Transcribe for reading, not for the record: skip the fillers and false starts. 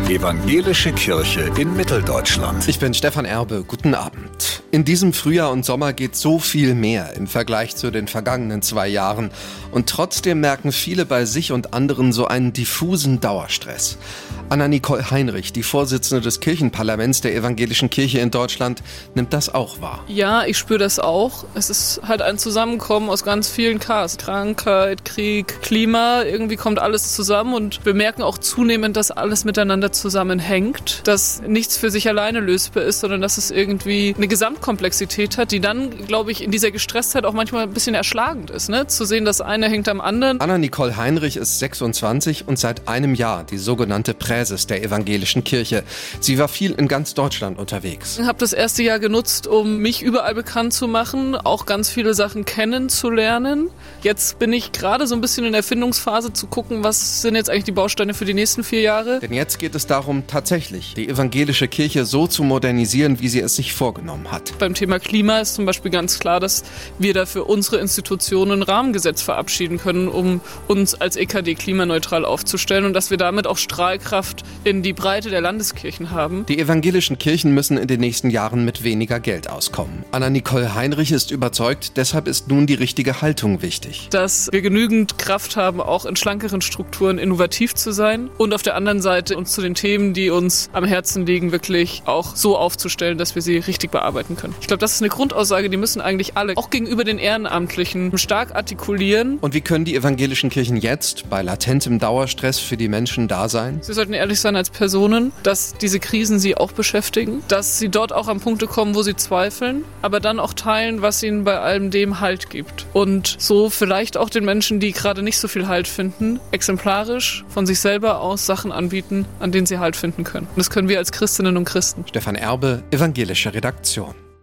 Evangelische Kirche in Mitteldeutschland. Ich bin Stefan Erbe, guten Abend. In diesem Frühjahr und Sommer geht so viel mehr im Vergleich zu den vergangenen 2 Jahren. Und trotzdem merken viele bei sich und anderen so einen diffusen Dauerstress. Anna-Nicole Heinrich, die Vorsitzende des Kirchenparlaments der Evangelischen Kirche in Deutschland, nimmt das auch wahr. Ja, ich spüre das auch. Es ist halt ein Zusammenkommen aus ganz vielen Ks. Krankheit, Krieg, Klima, irgendwie kommt alles zusammen und wir merken auch zunehmend, dass alles miteinander zusammenhängt, dass nichts für sich alleine lösbar ist, sondern dass es irgendwie eine Gesamtkomplexität hat, die dann, glaube ich, in dieser Gestresstheit auch manchmal ein bisschen erschlagend ist, ne? Zu sehen, das eine hängt am anderen. Anna-Nicole Heinrich ist 26 und seit einem Jahr die sogenannte Präses der Evangelischen Kirche. Sie war viel in ganz Deutschland unterwegs. Ich habe das erste Jahr genutzt, um mich überall bekannt zu machen, auch ganz viele Sachen kennenzulernen. Jetzt bin ich gerade so ein bisschen in der Findungsphase zu gucken, was sind jetzt eigentlich die Bausteine für die nächsten 4 Jahre. Denn jetzt geht es darum, tatsächlich die evangelische Kirche so zu modernisieren, wie sie es sich vorgenommen hat. Beim Thema Klima ist zum Beispiel ganz klar, dass wir dafür unsere Institutionen ein Rahmengesetz verabschieden können, um uns als EKD klimaneutral aufzustellen und dass wir damit auch Strahlkraft in die Breite der Landeskirchen haben. Die evangelischen Kirchen müssen in den nächsten Jahren mit weniger Geld auskommen. Anna-Nicole Heinrich ist überzeugt, deshalb ist nun die richtige Haltung wichtig. Dass wir genügend Kraft haben, auch in schlankeren Strukturen innovativ zu sein und auf der anderen Seite uns zu den Themen, die uns am Herzen liegen, wirklich auch so aufzustellen, dass wir sie richtig bearbeiten können. Ich glaube, das ist eine Grundaussage, die müssen eigentlich alle, auch gegenüber den Ehrenamtlichen, stark artikulieren. Und wie können die evangelischen Kirchen jetzt bei latentem Dauerstress für die Menschen da sein? Sie sollten ehrlich sein als Personen, dass diese Krisen sie auch beschäftigen, dass sie dort auch an Punkte kommen, wo sie zweifeln, aber dann auch teilen, was ihnen bei allem dem Halt gibt. Und so vielleicht auch den Menschen, die gerade nicht so viel Halt finden, exemplarisch von sich selber aus Sachen anbieten, an denen sie Halt finden können. Und das können wir als Christinnen und Christen. Stefan Erbe, Evangelische Redaktion.